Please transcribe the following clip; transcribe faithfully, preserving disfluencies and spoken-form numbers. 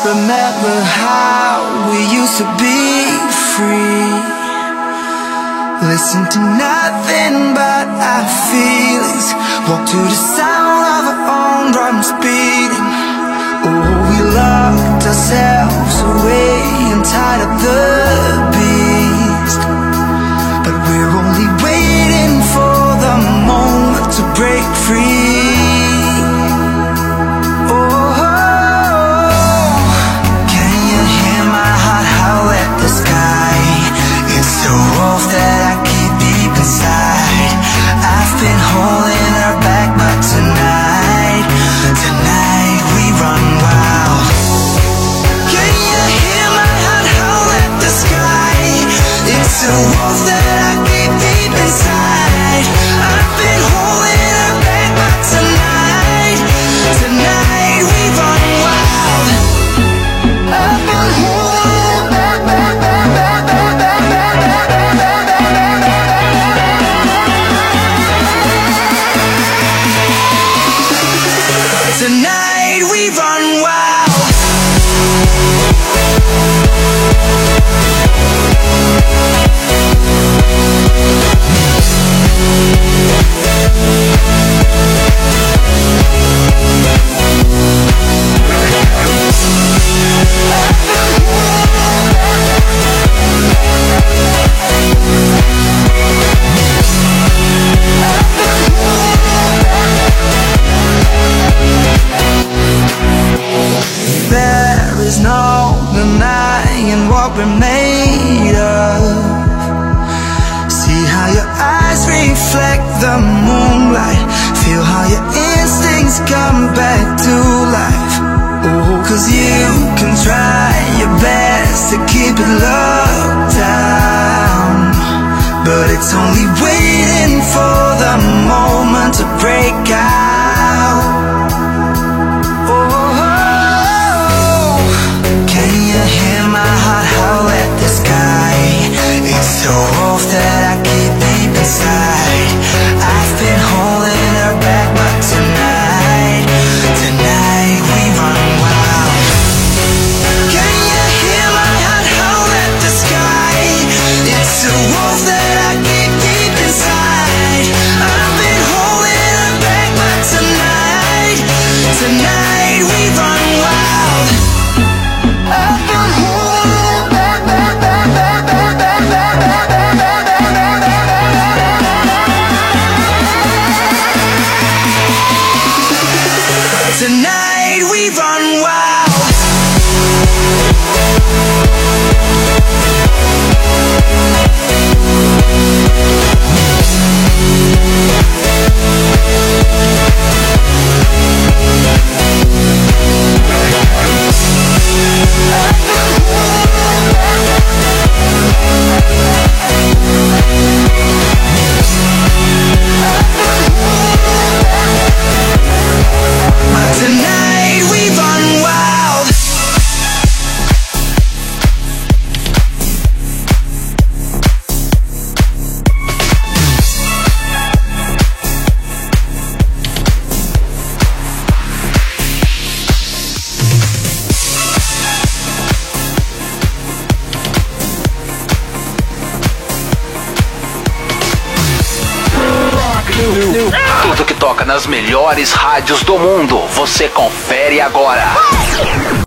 Remember how we used to be free. Listen to nothing but our feelings. Walk to the sound of our own drums beating. Oh, we locked ourselves away and tied up the beast. But we're only waiting for the moment to break free. Tonight we run wild. There's no denying what we're made of. See how your eyes reflect the moonlight. Feel how your instincts come back to life. Oh, cause you can try your best to keep it locked down, but it's only waiting for the moment to break out. The wolf that I keep deep inside, I've been holding her back, but tonight, tonight we run wild. Can you hear my heart howl at the sky? It's the wolf that I keep deep inside. I've been holding her back, but tonight, tonight we run wild. I've been holding her back, back, back, back, back, back, back, back. Tonight we run wild. Tonight we run wild. Tudo que toca nas melhores rádios do mundo, você confere agora.